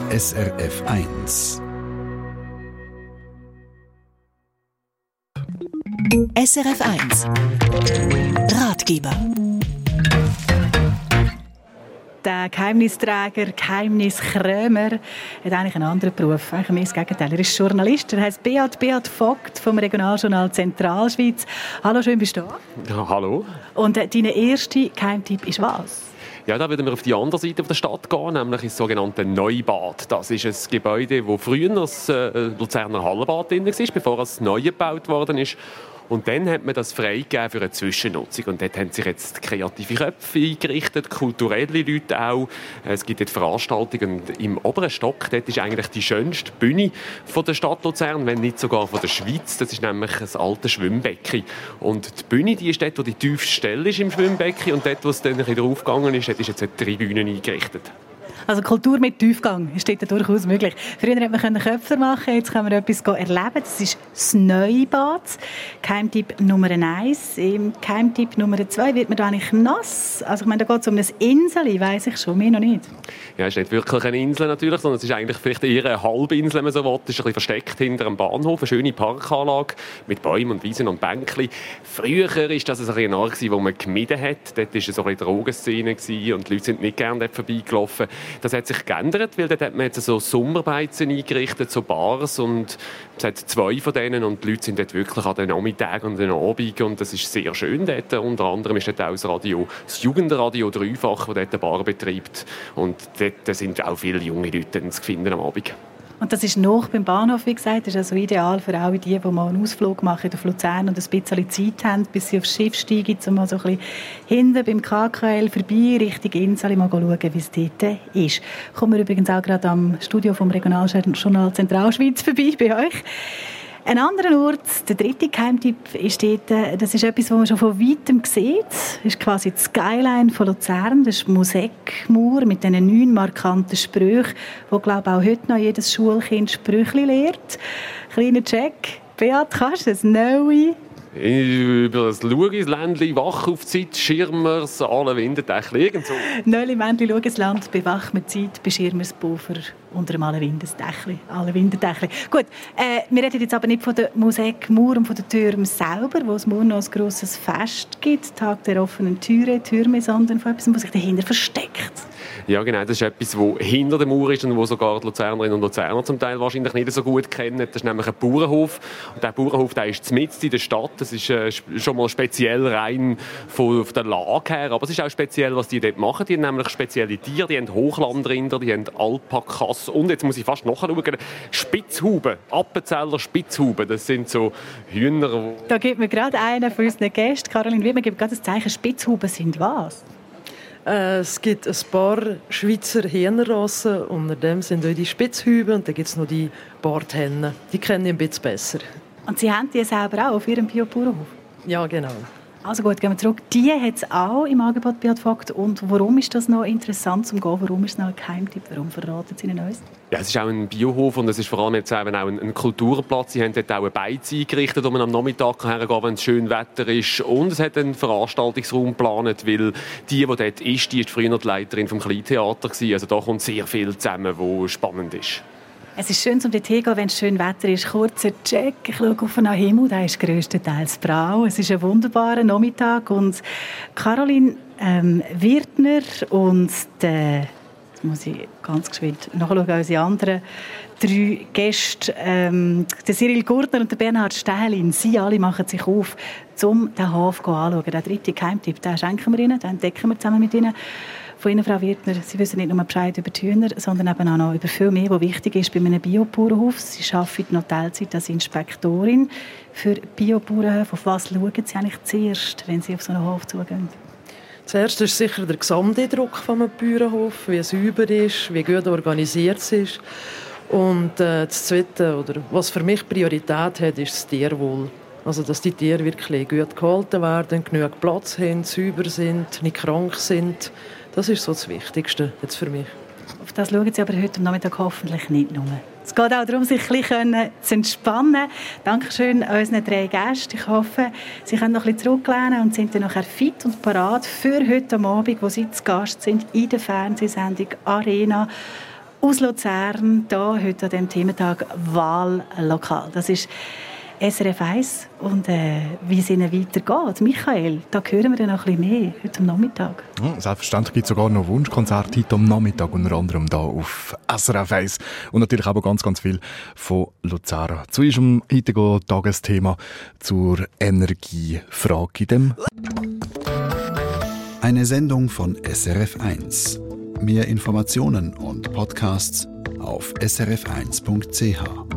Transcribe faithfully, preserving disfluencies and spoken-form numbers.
S R F eins. S R F eins Ratgeber. Der Geheimnisträger, Geheimniskrämer, hat eigentlich einen anderen Beruf. Eigentlich mehr das Gegenteil. Er ist Journalist. Er heisst Beat, Beat Vogt vom Regionaljournal Zentralschweiz. Hallo, schön bist du da. Ja, hallo. Und äh, dein erster Geheimtipp ist was? Ja, da würden wir auf die andere Seite der Stadt gehen, nämlich ins sogenannte Neubad. Das ist ein Gebäude, wo früher das äh, Luzerner Hallenbad drin war, bevor es neu gebaut worden ist. Und dann hat man das freigegeben für eine Zwischennutzung. Und dort haben sich jetzt kreative Köpfe eingerichtet, kulturelle Leute auch. Es gibt dort Veranstaltungen. Und im oberen Stock, dort ist eigentlich die schönste Bühne von der Stadt Luzern, wenn nicht sogar von der Schweiz. Das ist nämlich ein altes Schwimmbecken. Und die Bühne, die ist dort, wo die tiefste Stelle ist im Schwimmbecken. Und dort, wo es dann wieder aufgegangen ist, dort ist jetzt eine Tribüne eingerichtet. Also Kultur mit Tiefgang ist dort durchaus möglich. Früher konnte man Köpfe machen, jetzt kann man etwas erleben. Das ist das Neubad. Geheimtipp Nummer eins. Im Geheimtipp Nummer zwei wird man da eigentlich nass. Also ich meine, da geht es um ein Insel, weiss ich schon, mehr noch nicht. Ja, es ist nicht wirklich eine Insel natürlich, sondern es ist eigentlich vielleicht eher eine Halbinsel, wenn man so will. Es ist ein bisschen versteckt hinter einem Bahnhof, eine schöne Parkanlage mit Bäumen und Wiesen und Bänkchen. Früher war das ein Ort, wo man gemieden hat. Dort war so eine Drogenszene und die Leute sind nicht gerne dort vorbeigelaufen. Das hat sich geändert, weil dort hat man jetzt so Sommerbeizen eingerichtet, so Bars, und es hat zwei von denen und die Leute sind dort wirklich an den Nachmittagen und den Abend und das ist sehr schön dort. Unter anderem ist dort auch das Radio, das Jugendradio Dreifach, das dort eine Bar betreibt, und dort sind auch viele junge Leute zu finden am Abend. Und das ist noch beim Bahnhof, wie gesagt. Das ist also ideal für alle die, die mal einen Ausflug machen auf Luzern und ein bisschen Zeit haben, bis sie aufs Schiff steigen, um mal so ein bisschen hinten beim K K L vorbei, Richtung Insel, mal schauen, wie es dort ist. Kommen wir übrigens auch gerade am Studio vom Regionaljournal Zentralschweiz vorbei bei euch. Ein anderer Ort, der dritte Geheimtipp, ist dort, das ist etwas, was man schon von Weitem sieht. Das ist quasi die Skyline von Luzern. Das ist die Musikmauer mit diesen neun markanten Sprüchen, wo, glaube ich, auch heute noch jedes Schulkind Sprüche lehrt. Kleiner Check. Beat, kannst du das Neue? Über das Lugisländli, wach auf die Zeit, Schirmers, alle Windendächli, irgend so. Neuli, Männli, Lugisland, bewach mit Zeit, beschirmers Puffer, unter dem alle Windendächli, alle Windendächli. Gut, äh, wir reden jetzt aber nicht von der Musikmauer und von den Türmen selber, wo es morgen noch ein grosses Fest gibt, Tag der offenen Türe, Türme, sondern von etwas, was sich dahinter versteckt. Ja, genau, das ist etwas, das hinter der Mauer ist und wo sogar die Luzernerinnen und Luzerner zum Teil wahrscheinlich nicht so gut kennen. Das ist nämlich ein Bauernhof. Und der Bauernhof, der ist mitten in der Stadt. Das ist äh, schon mal speziell rein von der Lage her. Aber es ist auch speziell, was die dort machen. Die haben nämlich spezielle Tiere. Die haben Hochlandrinder, die haben Alpakas und, jetzt muss ich fast nachschauen, Spitzhuben. Appenzeller Spitzhuben. Das sind so Hühner. Da gibt mir gerade einer von unseren Gästen, Caroline Wiedmer, gibt gerade das Zeichen, Spitzhuben sind was? Es gibt ein paar Schweizer Hähnerrassen, unter dem sind auch die Spitzhüben und dann gibt es noch die Barthennen. Die kenne ich ein bisschen besser. Und Sie haben die selber auch auf Ihrem Biobauernhof? Ja, genau. Also gut, gehen wir zurück. Die hat es auch im Angebot Beat Vogt. Und warum ist das noch interessant zum Gehen? Warum ist es noch ein Geheimtipp? Warum verraten Sie Ihnen uns? Ja, es ist auch ein Biohof und es ist vor allem jetzt eben auch ein, ein Kulturplatz. Sie haben dort auch eine Beiz eingerichtet, wo man am Nachmittag hergehen kann, wenn es schön Wetter ist. Und es hat einen Veranstaltungsraum geplant, weil die, die dort ist, die ist früher die Leiterin vom Kleintheater gewesen. Also da kommt sehr viel zusammen, was spannend ist. Es ist schön, um dort hinzugehen, wenn es schön Wetter ist. Kurzer Check, ich schaue auf den Himmel, der ist grösstenteils blau. Es ist ein wunderbarer Nachmittag und Caroline ähm, Wirtner und der, jetzt muss ich ganz geschwind nachschauen, unsere anderen drei Gäste, ähm, der Cyril Gurtner und der Bernhard Stählin, sie alle machen sich auf, um den Hafen anzuschauen. Der dritte Geheimtipp, den schenken wir ihnen, den entdecken wir zusammen mit ihnen. Von Ihnen, Frau Wirtner, Sie wissen nicht nur Bescheid über die Hühner, sondern eben auch noch über viel mehr, was wichtig ist bei einem Biobauernhof. Sie arbeiten noch Teilzeit als Inspektorin für Biobauernhöfe. Auf was schauen Sie eigentlich zuerst, wenn Sie auf so einen Hof zugehen? Zuerst ist sicher der Gesamteindruck von einem Bauernhof, wie es sauber ist, wie gut organisiert es ist. Und äh, das Zweite, oder was für mich Priorität hat, ist das Tierwohl. Also, dass die Tiere wirklich gut gehalten werden, genug Platz haben, sauber sind, nicht krank sind. Das ist so das Wichtigste jetzt für mich. Auf das schauen Sie aber heute Nachmittag hoffentlich nicht nur. Es geht auch darum, sich ein bisschen zu entspannen. Dankeschön an unseren drei Gästen. Ich hoffe, Sie können noch ein bisschen zurücklehnen und sind dann nachher fit und parat für heute Abend, wo Sie zu Gast sind in der Fernsehsendung Arena. aus Luzern, hier heute an diesem Thementag Wahllokal. Das ist S R F eins und äh, wie es Ihnen weitergeht. Michael, da hören wir dann noch ein bisschen mehr heute am Nachmittag. Ja, selbstverständlich gibt es sogar noch Wunschkonzerte heute am Nachmittag, unter anderem hier auf S R F eins. Und natürlich auch ganz, ganz viel von Luzern. Zu unserem heutigen Tagesthema zur Energiefrage in dem. Eine Sendung von S R F eins. Mehr Informationen und Podcasts auf s r f eins punkt c h.